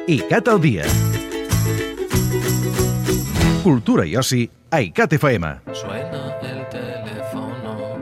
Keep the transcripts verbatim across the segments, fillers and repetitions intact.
ICAT al dia. Cultura i oci a ICAT F M. Suena el teléfono.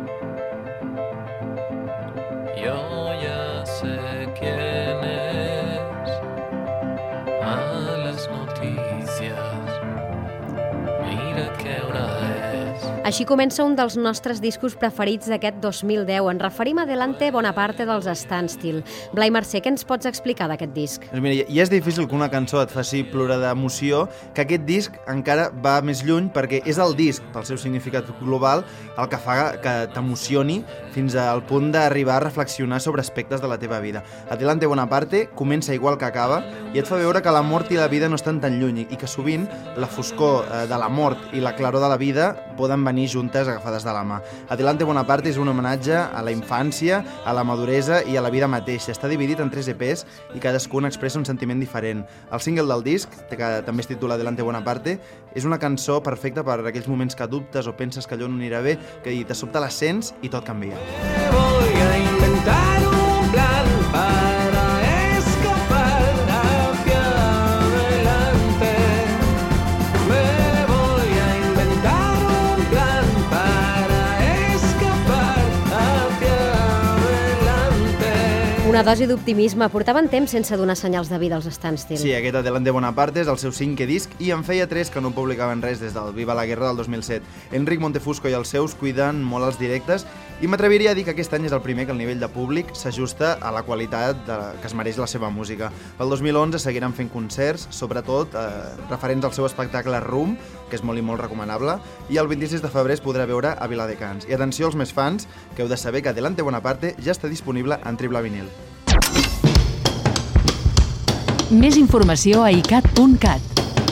Yo ya sé quién es. A las noticias. Mira qué hora es. Així comença un dels nostres discos preferits d'aquest dos mil deu. Ens referim a Delante Bonaparte dels Standstill. Blai Mercè, què ens pots explicar d'aquest disc? Doncs mira, ja és difícil que una cançó et faci plorar d'emoció, que aquest disc encara va més lluny perquè és el disc, pel seu significat global, el que fa que t'emocioni fins al punt d'arribar a reflexionar sobre aspectes de la teva vida. Delante Bonaparte comença igual que acaba i et fa veure que la mort i la vida no estan tan lluny i que sovint la foscor de la mort i la claror de la vida poden venir juntes agafades de la mà. Delante Bonaparte és un homenatge a la infància, a la maduresa i a la vida mateixa. Està dividit en tres E Pes i cadascun expressa un sentiment diferent. El single del disc, que també es titula Delante Bonaparte, és una cançó perfecta per aquells moments que dubtes o penses que allò no anirà bé, que de sobte la sents i tot canvia. Voy a inventar un plan para escapar hacia adelante. Me voy a inventar un plan para escapar hacia adelante. Una dosi d'optimisme. Portaven temps sense donar senyals de vida als Standstill. Sí, aquest Delante Bonaparte és el seu cinquè disc i en feia tres que no publicaven res des del Viva la Guerra del dos mil set. Enric Montefusco i els seus cuiden molt els directes i m'atreviria a dir que aquest any és el primer que el nivell de públic s'ajusta a la qualitat de, que es mereix la seva música. El dos mil onze seguiran fent concerts, sobretot eh, referents al seu espectacle Room, que és molt i molt recomanable, i el vint-i-sis de febrer es podrà veure a Viladecans. I atenció als més fans, que heu de saber que Delante Bonaparte ja està disponible en triple vinil. Més informació a icat punt cat.